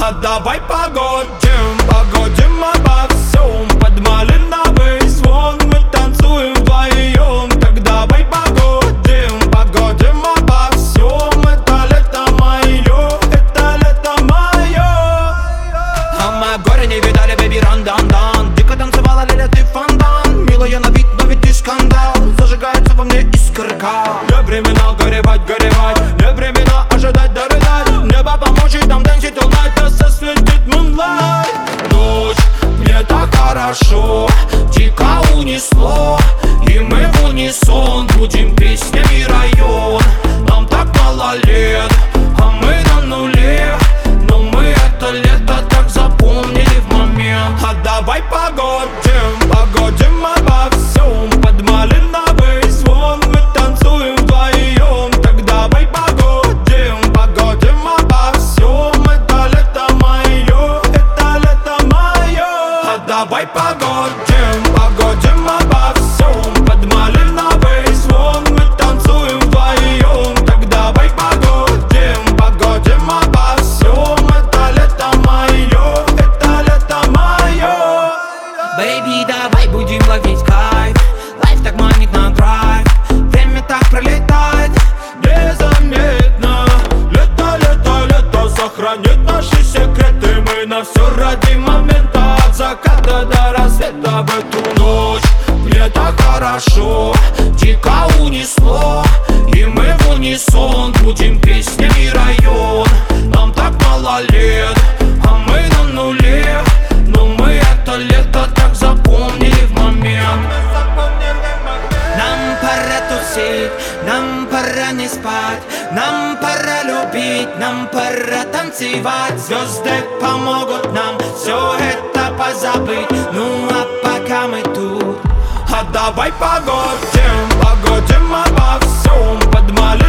А давай погодим, погодим обо всем. Под малиновый звон мы танцуем вдвоем. Так давай погодим, погодим обо всем. Это лето мое, это лето мое. А мы горе не видали, бэби, ран-дан-дан. Дико танцевала, Лиля, ты фонтан. Милая на вид, но ведь ты скандал. Зажигается во мне искорка. Не времена горевать, горевать. Не времена ожидать, дорыдать. Небо поможет нам танцить all night, да сосветит moonlight. Ночь, мне так хорошо, дико унесло. И мы в унисон будем песнями район. Нам так мало лет, а мы на нуле. Но мы это лето так запомнили в момент. А давай погодим, погодим обо всем. Под малиновый звон мы танцуем вдвоем. Так давай погодим, погодим обо всем. Это лето мое, это лето мое. А давай погодим, погодим обо всем. Под малиновый звон мы танцуем вдвоем. Так давай погодим, погодим обо всем. Это лето мое, это лето мое. Бэйби, давай будем ловить кайф. Лайф так манит на драйв. Время так пролетает Незаметно. Лето, лето, лето сохранит наши секреты. Мы на все ради момента. От заката до рассвета в эту ночь. Мне так хорошо, дико унесло. И мы в унисон будем песнями район. Нам так мало лет, а мы на нуле. Но мы это лето так запомнили в момент. Нам пора тусить, нам пора не спать. Нам пора любить, нам пора танцевать. Звезды помогут нам все это позабыть. Ну а пока мы тут, а давай погодим, погодим обо всем. Под малиновый